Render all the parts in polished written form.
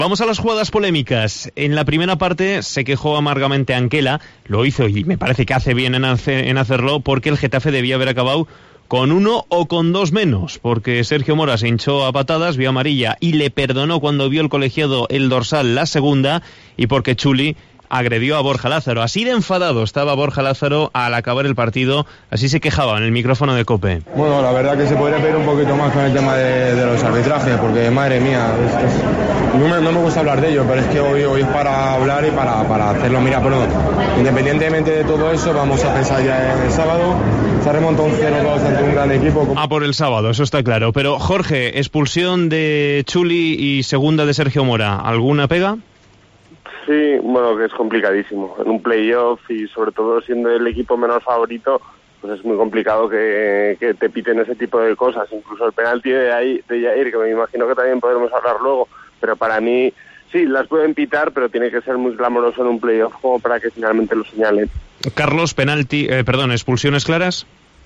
Vamos a las jugadas polémicas. En la primera parte se quejó amargamente Anquela, lo hizo y me parece que hace bien en hacerlo, porque el Getafe debía haber acabado con 1 o con 2 menos, porque Sergio Mora se hinchó a patadas, vio amarilla y le perdonó cuando vio el colegiado el dorsal la segunda, y porque Chuli agredió a Borja Lázaro. Así de enfadado estaba Borja Lázaro al acabar el partido, así se quejaba en el micrófono de COPE. Bueno, la verdad que se podría pedir un poquito más con el tema de los arbitrajes, porque madre mía, no me gusta hablar de ello, pero es que hoy es para hablar y para hacerlo. Mira, pero independientemente de todo eso, vamos a pensar ya en el sábado. Se remonta un 0-2 ante un gran equipo. Por el sábado, eso está claro. Pero Jorge, expulsión de Chuli y segunda de Sergio Mora, ¿alguna pega? Sí, bueno, que es complicadísimo. En un playoff y sobre todo siendo el equipo menos favorito, pues es muy complicado que te piten ese tipo de cosas. Incluso el penalti de Jair, que me imagino que también podremos hablar luego, pero para mí sí, las pueden pitar, pero tiene que ser muy clamoroso en un playoff como para que finalmente lo señalen. Carlos, expulsiones claras.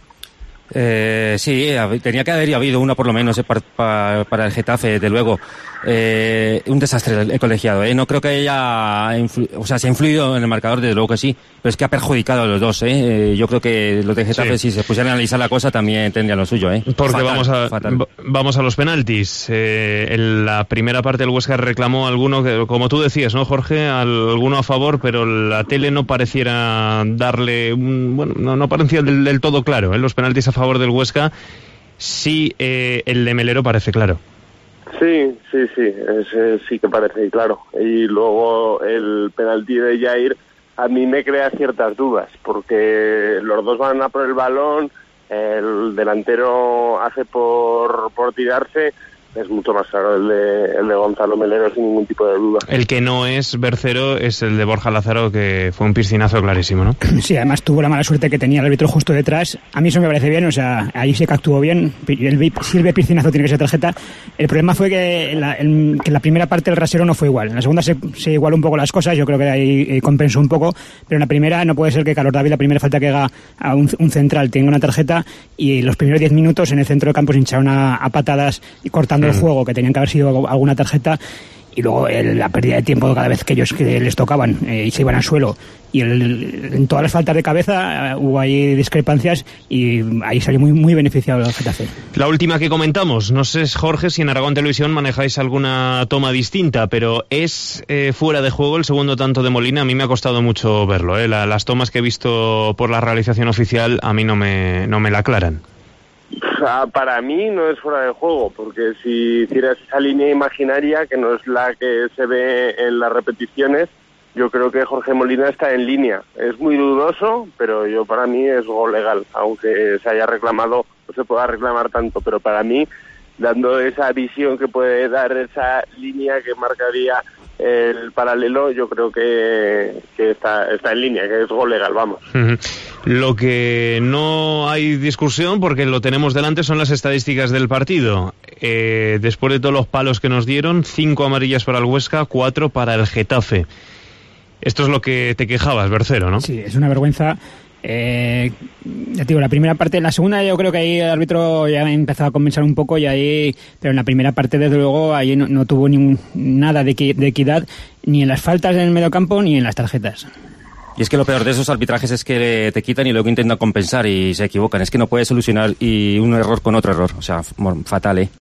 Sí, tenía que haber habido una por lo menos para el Getafe, de luego. Un desastre el colegiado, no creo que haya se ha influido en el marcador, desde luego que sí, pero es que ha perjudicado a los dos, yo creo que los de Getafe, sí, si se pusieran a analizar la cosa, también tendrían lo suyo, Porque fatal. Vamos a los penaltis. En la primera parte el Huesca reclamó alguno, que, como tú decías, ¿no, Jorge? Alguno a favor, pero la tele no pareciera darle no parecía del todo claro, los penaltis a favor del Huesca. Sí, el de Melero parece claro. Sí, sí que parece claro. Y luego el penalti de Jair a mí me crea ciertas dudas, porque los dos van a por el balón, el delantero hace por tirarse. Es mucho más claro el de Gonzalo Melero, sin ningún tipo de duda. El que no es Bercero es el de Borja Lázaro, que fue un piscinazo clarísimo, ¿no? Sí, además tuvo la mala suerte que tenía el árbitro justo detrás. A mí eso me parece bien, ahí sí que actuó bien. Si el piscinazo tiene que ser tarjeta. El problema fue que la primera parte del rasero no fue igual. En la segunda se igualó un poco las cosas, yo creo que ahí compensó un poco, pero en la primera no puede ser que Carlos David, la primera falta que haga a un central, tenga una tarjeta, y los primeros 10 minutos en el centro de campo se hincharon a patadas y cortando el juego, que tenían que haber sido alguna tarjeta, y luego la pérdida de tiempo cada vez que les tocaban y se iban al suelo, y en todas las faltas de cabeza hubo ahí discrepancias, y ahí salió muy, muy beneficiado el Getafe. La última que comentamos, no sé, Jorge, si en Aragón Televisión manejáis alguna toma distinta, pero es fuera de juego el segundo tanto de Molina. A mí me ha costado mucho verlo, las tomas que he visto por la realización oficial a mí no me la aclaran. Para mí no es fuera de juego, porque si hicieras esa línea imaginaria, que no es la que se ve en las repeticiones, yo creo que Jorge Molina está en línea. Es muy dudoso, pero para mí es gol legal, aunque se haya reclamado, no se pueda reclamar tanto, pero para mí, dando esa visión que puede dar esa línea que marcaría el paralelo, yo creo que está en línea, que es gol legal, vamos. Lo que no hay discusión, porque lo tenemos delante, son las estadísticas del partido. Después de todos los palos que nos dieron, 5 amarillas para el Huesca, 4 para el Getafe. Esto es lo que te quejabas, Bercero, ¿no? Sí, es una vergüenza. Ya te digo, la primera parte, la segunda yo creo que ahí el árbitro ya empezaba a compensar un poco, pero en la primera parte desde luego ahí no tuvo nada de equidad, ni en las faltas en el mediocampo ni en las tarjetas. Y es que lo peor de esos arbitrajes es que te quitan y luego intentan compensar y se equivocan. Es que no puedes solucionar un error con otro error. Fatal,